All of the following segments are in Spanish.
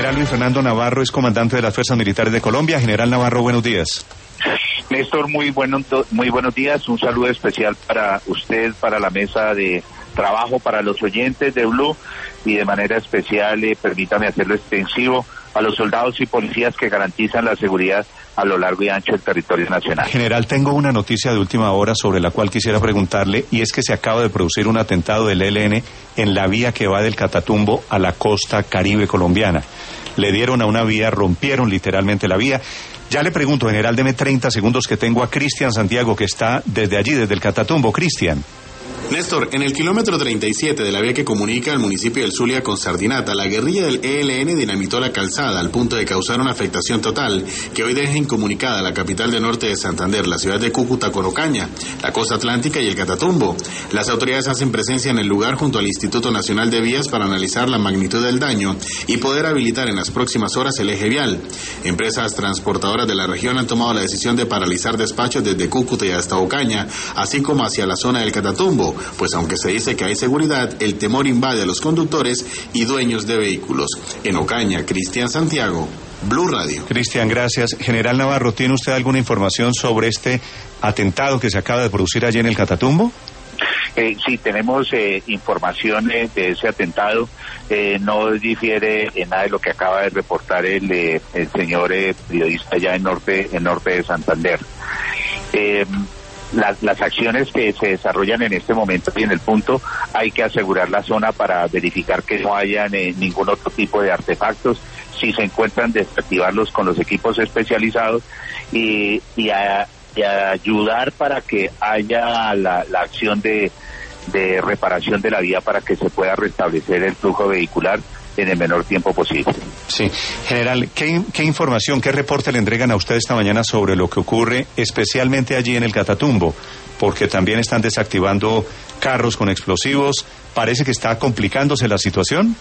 general Luis Fernando Navarro es comandante de las Fuerzas Militares de Colombia. General Navarro, buenos días. Néstor, muy buenos días. Un saludo especial para usted, para la mesa de trabajo, para los oyentes de Blue y de manera especial, permítame hacerlo extensivo a los soldados y policías que garantizan la seguridad a lo largo y ancho del territorio nacional. General, tengo una noticia de última hora sobre la cual quisiera preguntarle, y es que se acaba de producir un atentado del ELN en la vía que va del Catatumbo a la costa caribe colombiana. Le dieron a una vía, rompieron literalmente la vía. Ya le pregunto, general, deme 30 segundos que tengo a Cristian Santiago, que está desde allí, desde el Catatumbo. Cristian. Néstor, en el kilómetro 37 de la vía que comunica el municipio del Zulia con Sardinata, la guerrilla del ELN dinamitó la calzada al punto de causar una afectación total que hoy deja incomunicada la capital del norte de Santander, la ciudad de Cúcuta con Ocaña, la costa atlántica y el Catatumbo. Las autoridades hacen presencia en el lugar junto al Instituto Nacional de Vías para analizar la magnitud del daño y poder habilitar en las próximas horas el eje vial. Empresas transportadoras de la región han tomado la decisión de paralizar despachos desde Cúcuta y hasta Ocaña, así como hacia la zona del Catatumbo, pues aunque se dice que hay seguridad, el temor invade a los conductores y dueños de vehículos. En Ocaña, Cristian Santiago, Blue Radio. Cristian, gracias. General Navarro, ¿tiene usted alguna información sobre este atentado que se acaba de producir allí en el Catatumbo? Sí, tenemos información de ese atentado. No difiere en nada de lo que acaba de reportar el señor periodista allá en norte de Santander. Las acciones que se desarrollan en este momento y en el punto, hay que asegurar la zona para verificar que no haya ningún otro tipo de artefactos. Si se encuentran, desactivarlos con los equipos especializados y ayudar para que haya la acción de reparación de la vía para que se pueda restablecer el flujo vehicular en el menor tiempo posible. Sí. General, ¿qué información, qué reporte le entregan a usted esta mañana sobre lo que ocurre especialmente allí en el Catatumbo? Porque también están desactivando carros con explosivos. ¿Parece que está complicándose la situación?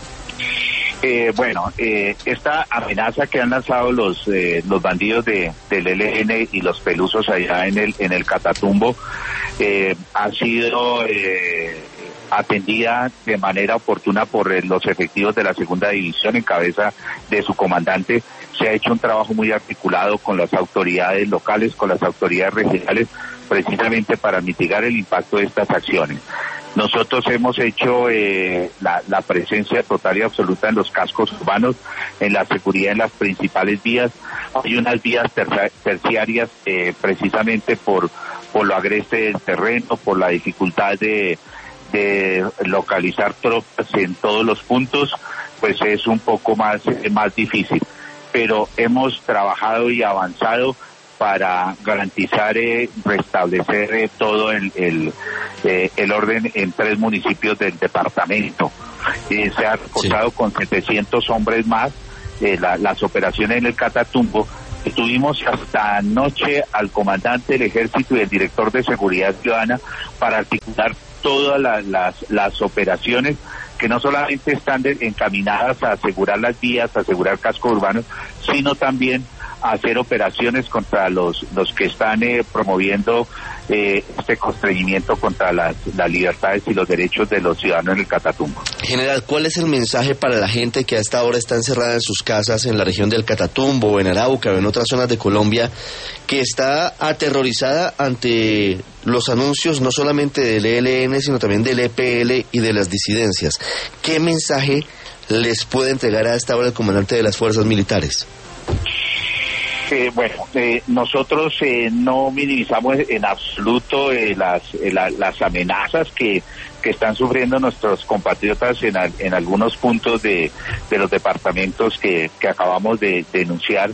Esta amenaza que han lanzado los bandidos del ELN y los pelusos allá en el Catatumbo ha sido atendida de manera oportuna por los efectivos de la segunda división en cabeza de su comandante. Se ha hecho un trabajo muy articulado con las autoridades locales, con las autoridades regionales, precisamente para mitigar el impacto de estas acciones. Nosotros hemos hecho la presencia total y absoluta en los cascos urbanos, en la seguridad en las principales vías. Hay unas vías terciarias precisamente por lo agreste del terreno, por la dificultad de localizar tropas en todos los puntos, pues es un poco más difícil. Pero hemos trabajado y avanzado para garantizar, restablecer todo el orden en 3 municipios del departamento. Se ha reportado con 700 hombres más las operaciones en el Catatumbo. Tuvimos hasta anoche al comandante del Ejército y el director de Seguridad Ciudadana para articular todas las operaciones que no solamente están encaminadas a asegurar las vías, a asegurar cascos urbanos, sino también a hacer operaciones contra los que están promoviendo este constreñimiento contra las libertades y los derechos de los ciudadanos en el Catatumbo. General, ¿cuál es el mensaje para la gente que a esta hora está encerrada en sus casas en la región del Catatumbo, o en Arauca, o en otras zonas de Colombia, que está aterrorizada ante los anuncios no solamente del ELN, sino también del EPL y de las disidencias? ¿Qué mensaje les puede entregar a esta hora el comandante de las fuerzas militares? Nosotros no minimizamos en absoluto las amenazas que están sufriendo nuestros compatriotas en algunos puntos de los departamentos que acabamos de denunciar.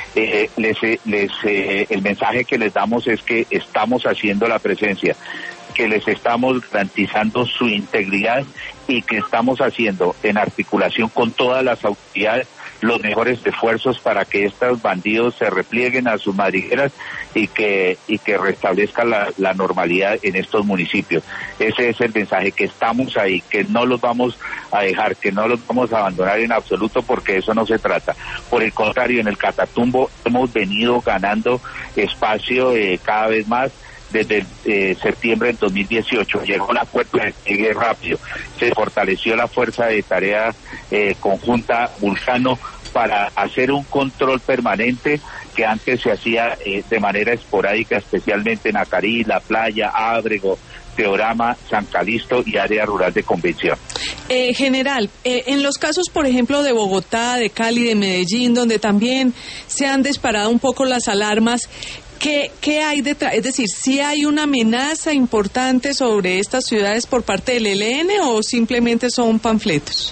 El mensaje que les damos es que estamos haciendo la presencia, que les estamos garantizando su integridad y que estamos haciendo en articulación con todas las autoridades los mejores esfuerzos para que estos bandidos se replieguen a sus madrigueras y que restablezcan la normalidad en estos municipios. Ese es el mensaje, que estamos ahí, que no los vamos a dejar, que no los vamos a abandonar en absoluto, porque eso no se trata. Por el contrario, en el Catatumbo hemos venido ganando espacio cada vez más. desde septiembre del 2018. Llegó la fuerza de despliegue rápido, se fortaleció la fuerza de tarea conjunta Vulcano para hacer un control permanente que antes se hacía de manera esporádica, especialmente en Acarí, La Playa, Ábrego, Teorama, San Calixto y área rural de Convención. General, en los casos, por ejemplo, de Bogotá, de Cali, de Medellín, donde también se han disparado un poco las alarmas, ¿qué hay detrás? Es decir, ¿sí hay una amenaza importante sobre estas ciudades por parte del ELN o simplemente son panfletos?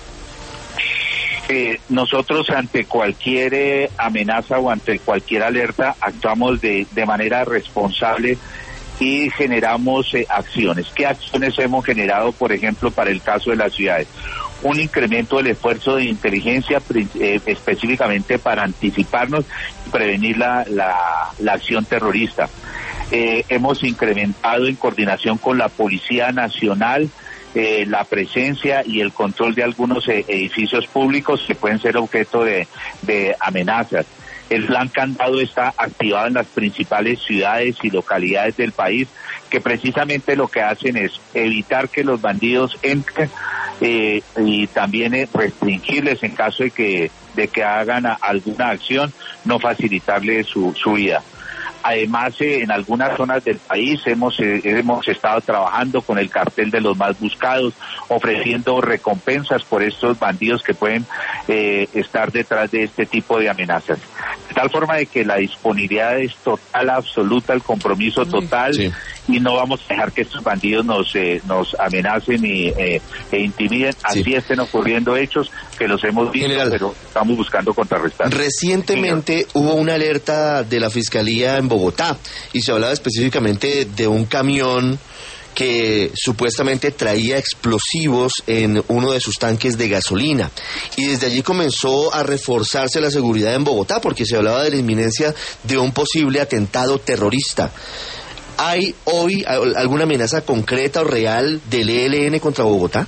Nosotros ante cualquier amenaza o ante cualquier alerta actuamos de manera responsable y generamos acciones. ¿Qué acciones hemos generado, por ejemplo, para el caso de las ciudades? Un incremento del esfuerzo de inteligencia específicamente para anticiparnos y prevenir la acción terrorista. Hemos incrementado en coordinación con la Policía Nacional la presencia y el control de algunos edificios públicos que pueden ser objeto de amenazas. El plan Candado está activado en las principales ciudades y localidades del país, que precisamente lo que hacen es evitar que los bandidos entren y también restringirles en caso de que hagan alguna acción, no facilitarles su vida. Además, en algunas zonas del país hemos estado trabajando con el cartel de los más buscados, ofreciendo recompensas por estos bandidos que pueden estar detrás de este tipo de amenazas. De tal forma de que la disponibilidad es total, absoluta, el compromiso total, sí. Y no vamos a dejar que estos bandidos nos amenacen e intimiden. Así sí. Estén ocurriendo hechos que los hemos visto, General, pero estamos buscando contrarrestar. Recientemente hubo una alerta de la Fiscalía en Bogotá y se hablaba específicamente de un camión que supuestamente traía explosivos en uno de sus tanques de gasolina. Y desde allí comenzó a reforzarse la seguridad en Bogotá porque se hablaba de la inminencia de un posible atentado terrorista. ¿Hay hoy alguna amenaza concreta o real del ELN contra Bogotá?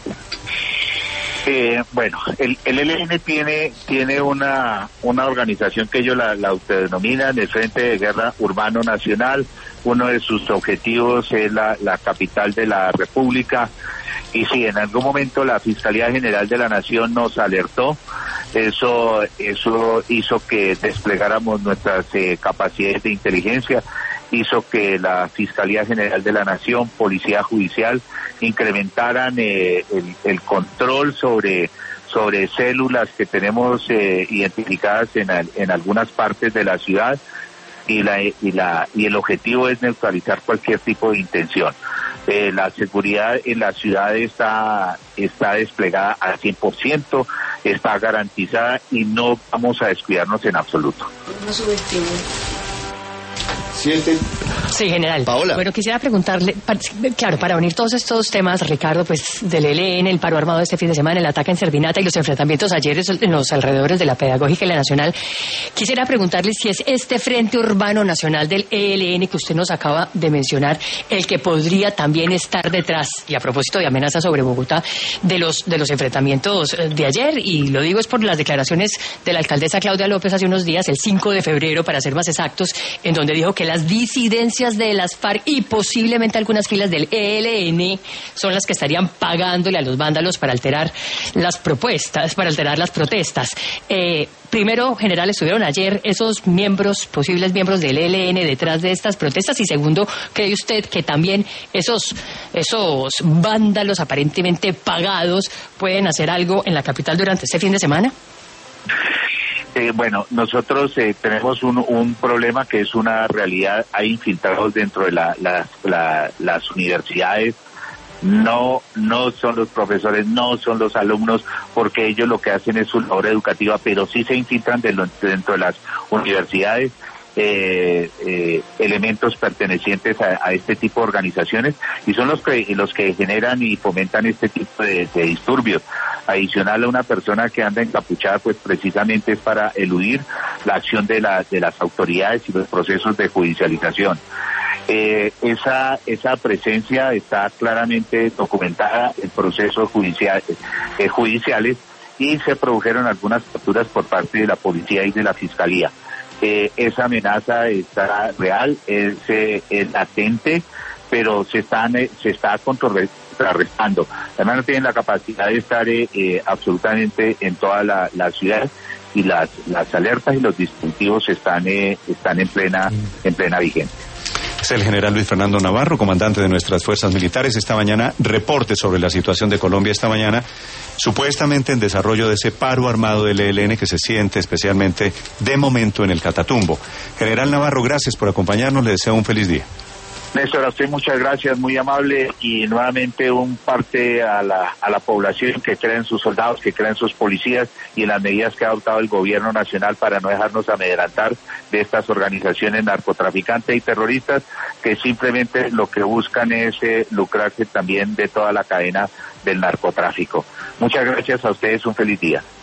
Bueno, el ELN tiene una organización que ellos la autodenominan el Frente de Guerra Urbano Nacional. Uno de sus objetivos es la capital de la República. Y si en algún momento la Fiscalía General de la Nación nos alertó, eso hizo que desplegáramos nuestras capacidades de inteligencia, hizo que la Fiscalía General de la Nación, Policía Judicial, incrementaran el control sobre células que tenemos identificadas en algunas partes de la ciudad, y el objetivo es neutralizar cualquier tipo de intención. La seguridad en la ciudad está desplegada al 100%, está garantizada y no vamos a descuidarnos en absoluto. No subestimo. Sí, general. Paola. Bueno, quisiera preguntarle, claro, para unir todos estos temas, Ricardo, pues del ELN, el paro armado este fin de semana, el ataque en Sardinata y los enfrentamientos ayer en los alrededores de la Pedagógica y la Nacional, quisiera preguntarle si es este Frente Urbano Nacional del ELN que usted nos acaba de mencionar el que podría también estar detrás, y a propósito de amenazas sobre Bogotá, de los enfrentamientos de ayer, y lo digo es por las declaraciones de la alcaldesa Claudia López hace unos días, el 5 de febrero, para ser más exactos, en donde dijo que las disidencias de las FARC y posiblemente algunas filas del ELN son las que estarían pagándole a los vándalos para alterar las protestas. Primero, general, estuvieron ayer esos posibles miembros del ELN detrás de estas protestas, y segundo, ¿cree usted que también esos vándalos aparentemente pagados pueden hacer algo en la capital durante este fin de semana? Bueno, nosotros tenemos un problema que es una realidad. Hay infiltrados dentro de las universidades. No son los profesores, no son los alumnos, porque ellos lo que hacen es su labor educativa, pero sí se infiltran dentro de las universidades elementos pertenecientes a este tipo de organizaciones, y son los que generan y fomentan este tipo de disturbios. Adicional a una persona que anda encapuchada, pues precisamente es para eludir la acción de las autoridades y los procesos de judicialización. Esa presencia está claramente documentada en procesos judiciales, y se produjeron algunas capturas por parte de la policía y de la fiscalía. esa amenaza está real, es latente, pero se está contrarrestando. Además no tienen la capacidad de estar absolutamente en toda la ciudad, y las alertas y los dispositivos están en plena vigencia. Es el general Luis Fernando Navarro, comandante de nuestras fuerzas militares. Esta mañana, reporte sobre la situación de Colombia esta mañana, supuestamente en desarrollo de ese paro armado del ELN que se siente especialmente de momento en el Catatumbo. General Navarro, gracias por acompañarnos, le deseo un feliz día. Néstor, a usted muchas gracias, muy amable, y nuevamente un parte a la población que cree en sus soldados, que cree en sus policías y en las medidas que ha adoptado el gobierno nacional para no dejarnos amedrentar de estas organizaciones narcotraficantes y terroristas que simplemente lo que buscan es lucrarse también de toda la cadena del narcotráfico. Muchas gracias a ustedes, un feliz día.